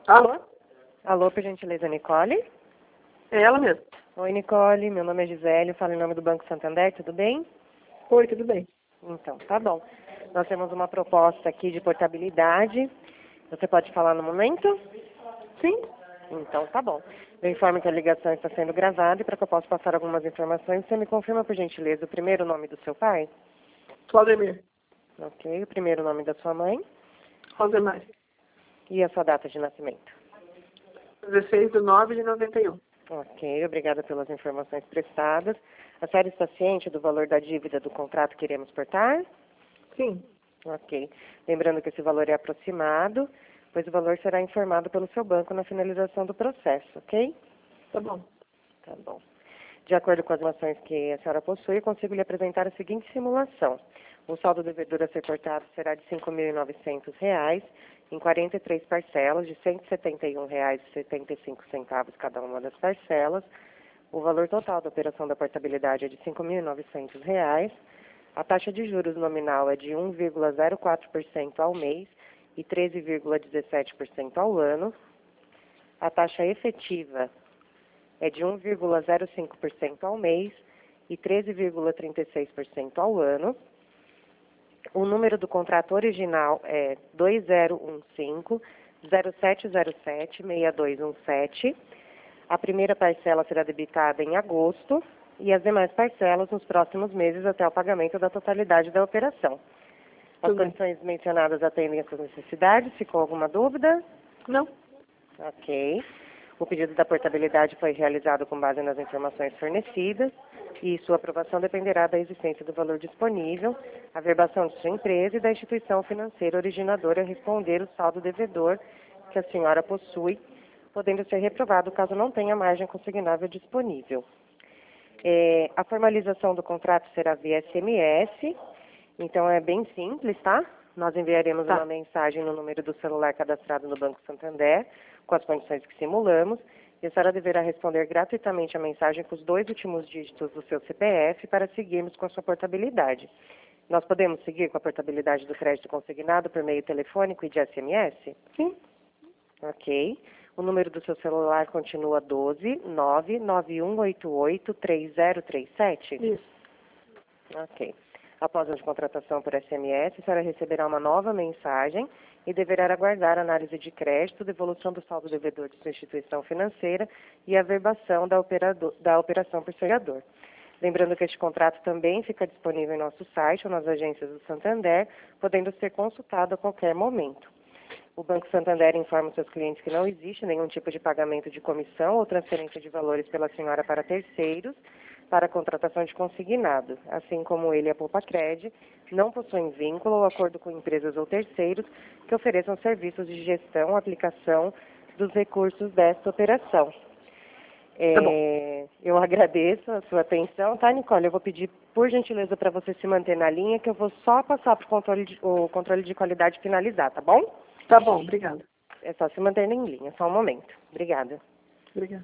Alô? Alô, por gentileza, Nicole? É ela mesmo. Oi, Nicole, meu nome é Gisele, eu falo em nome do Banco Santander, tudo bem? Oi, tudo bem? Então, tá bom. Nós temos uma proposta aqui de portabilidade. Você pode falar no momento? Sim? Então, tá bom. Eu informo que a ligação está sendo gravada e para que eu possa passar algumas informações, você me confirma, por gentileza, o primeiro nome do seu pai? Claudemir. Ok, o primeiro nome da sua mãe Rosemar. e a sua data de nascimento. 16/9/91. Ok, obrigada pelas informações prestadas. A senhora está ciente do valor da dívida do contrato que iremos portar? Sim. Ok. Lembrando que esse valor é aproximado, pois o valor será informado pelo seu banco na finalização do processo, ok? Tá bom. Tá bom. De acordo com as informações que a senhora possui, eu consigo lhe apresentar a seguinte simulação. O saldo devedor a ser cortado será de R$ 5.900, em 43 parcelas de R$ 171,75 cada uma das parcelas. O valor total da operação da portabilidade é de R$ 5.900. A taxa de juros nominal é de 1,04% ao mês e 13,17% ao ano. A taxa efetiva é de 1,05% ao mês e 13,36% ao ano. O número do contrato original é 2015-0707-6217. A primeira parcela será debitada em agosto e as demais parcelas nos próximos meses até o pagamento da totalidade da operação. As Tudo bem. condições mencionadas atendem às suas necessidades. Ficou alguma dúvida? Não? Ok. O pedido da portabilidade foi realizado com base nas informações fornecidas e sua aprovação dependerá da existência do valor disponível, a verbação de sua empresa e da instituição financeira originadora responder o saldo devedor que a senhora possui, podendo ser reprovado caso não tenha margem consignável disponível. A formalização do contrato será via SMS, então é bem simples, tá? Nós enviaremos uma mensagem no número do celular cadastrado no Banco Santander, com as condições que simulamos, e a senhora deverá responder gratuitamente a mensagem com os 2 últimos dígitos do seu CPF para seguirmos com a sua portabilidade. Nós podemos seguir com a portabilidade do crédito consignado por meio telefônico e de SMS? Sim. Ok. O número do seu celular continua 12 991883037? Isso. Ok. Após a contratação por SMS, a senhora receberá uma nova mensagem e deverá aguardar a análise de crédito, devolução do saldo devedor de sua instituição financeira e a verbação da operação por seriador. Lembrando que este contrato também fica disponível em nosso site ou nas agências do Santander, podendo ser consultado a qualquer momento. O Banco Santander informa os seus clientes que não existe nenhum tipo de pagamento de comissão ou transferência de valores pela senhora para terceiros para a contratação de consignado, assim como ele e a Poupa-Cred não possuem vínculo ou acordo com empresas ou terceiros que ofereçam serviços de gestão ou aplicação dos recursos desta operação. Tá bom. Eu agradeço a sua atenção, tá, Nicole? Eu vou pedir, por gentileza, para você se manter na linha, que eu vou só passar para o controle de qualidade finalizar, tá bom? Tá bom, obrigada. É só se manter em linha, só um momento. Obrigada. Obrigada.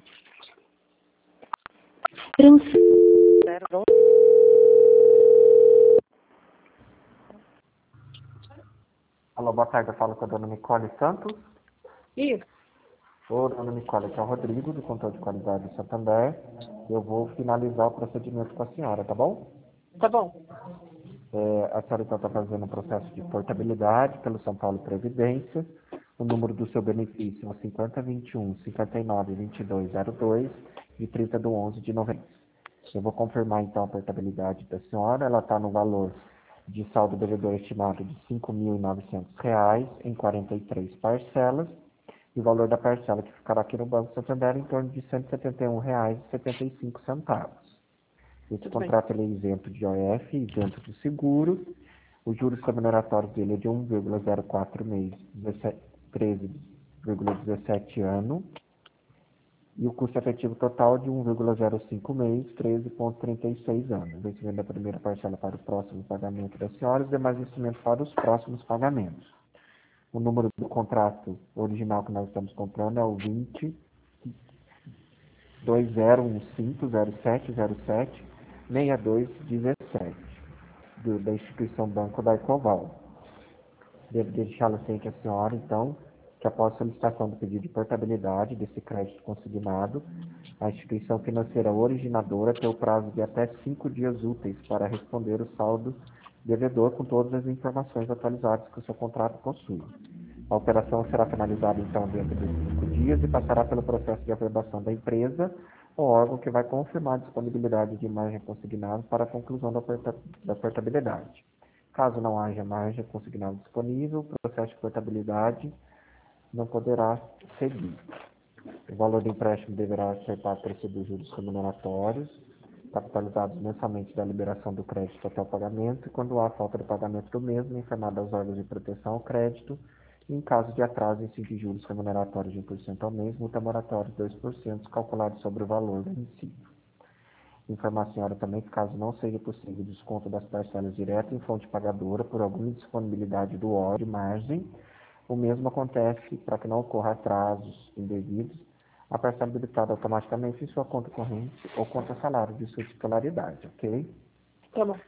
Alô, boa tarde, eu falo com a dona Nicole Santos. Isso. Ô, dona Nicole, aqui é o Rodrigo, do Controle de Qualidade do Santander. Eu vou finalizar o procedimento com a senhora, tá bom? Tá bom. A senhora então está fazendo um processo de portabilidade pelo São Paulo Previdência. O número do seu benefício é o 5021-592202 e 30/11/90. Eu vou confirmar então a portabilidade da senhora. Ela está no valor de saldo devedor estimado de R$ 5.900 em 43 parcelas. E o valor da parcela que ficará aqui no Banco Santander é em torno de R$ 171,75. Esse contrato ele é isento de OF, isento de seguro. Os juros remuneratórios dele é de 1,04 mês, 13,17 ano. E o custo efetivo total de 1,05 mês, 13,36 anos. Vencimento da primeira parcela para o próximo pagamento da senhora e os demais vencimentos para os próximos pagamentos. O número do contrato original que nós estamos comprando é o 20-2015-0707-6217, da instituição Banco da Ecoval. Devo deixá-la ciente a senhora, então, que após solicitação do pedido de portabilidade desse crédito consignado, a instituição financeira originadora tem o prazo de até 5 dias úteis para responder o saldo devedor com todas as informações atualizadas que o seu contrato possui. A operação será finalizada, então, dentro de 5 dias e passará pelo processo de averbação da empresa, o órgão que vai confirmar a disponibilidade de margem consignada para a conclusão da portabilidade. Caso não haja margem consignada disponível, o processo de portabilidade não poderá seguir. O valor do empréstimo deverá ser pago por receber juros remuneratórios, capitalizados mensalmente da liberação do crédito até o pagamento, e quando há falta de pagamento do mesmo, informado aos órgãos de proteção ao crédito, e em caso de atraso, incidir juros remuneratórios de 1% ao mês, multa moratória de 2%, calculado sobre o valor vencido. Informa a senhora também que, caso não seja possível desconto das parcelas direto em fonte pagadora por alguma indisponibilidade do órgão de margem, o mesmo acontece para que não ocorra atrasos indevidos, a parcela debitada automaticamente em sua conta corrente ou conta salário de sua titularidade, ok? Tá bom.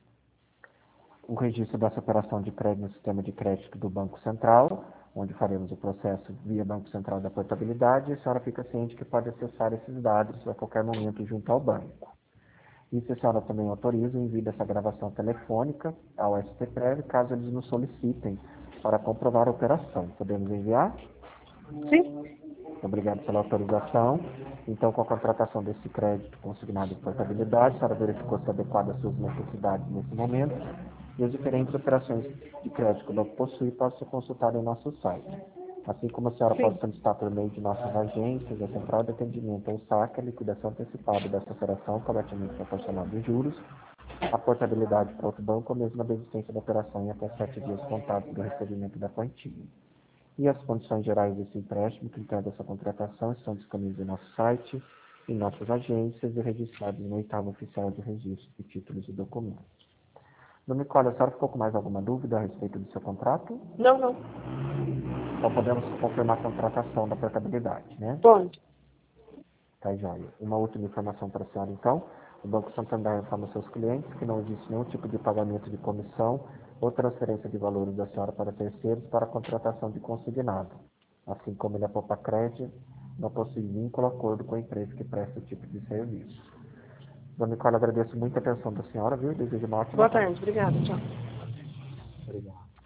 O registro dessa operação de crédito no sistema de crédito do Banco Central, onde faremos o processo via Banco Central da portabilidade, e a senhora fica ciente que pode acessar esses dados a qualquer momento junto ao banco. E se a senhora também autoriza o envio dessa gravação telefônica ao STPREV, caso eles nos solicitem para comprovar a operação. Podemos enviar? Sim? Obrigado pela autorização. Então, com a contratação desse crédito consignado em portabilidade, a senhora verificou se adequado às suas necessidades nesse momento, e as diferentes operações de crédito que o banco possui podem ser consultadas em nosso site. Assim como a senhora pode solicitar por meio de nossas agências, a central de atendimento ou saque, a liquidação antecipada dessa operação, corretamente proporcional de juros, a portabilidade para outro banco, ou mesmo a desistência da operação em até 7 dias contados do recebimento da quantia. E as condições gerais desse empréstimo, critério dessa contratação, estão disponíveis em nosso site, em nossas agências e registrados no 8º Oficial de Registro de Títulos e Documentos. Dona Nicole, a senhora ficou com mais alguma dúvida a respeito do seu contrato? Não, não. Então podemos confirmar a contratação da portabilidade, né? Pode. Tá, joia. Uma última informação para a senhora, então. O Banco Santander informa aos seus clientes que não existe nenhum tipo de pagamento de comissão ou transferência de valores da senhora para terceiros para a contratação de consignado. Assim como ele é poupa crédito, não possui vínculo ou acordo com a empresa que presta esse tipo de serviço. Dona Nicole, agradeço muito a atenção da senhora, viu? Desejo uma ótima Boa tarde. Obrigada. Tchau. Obrigado.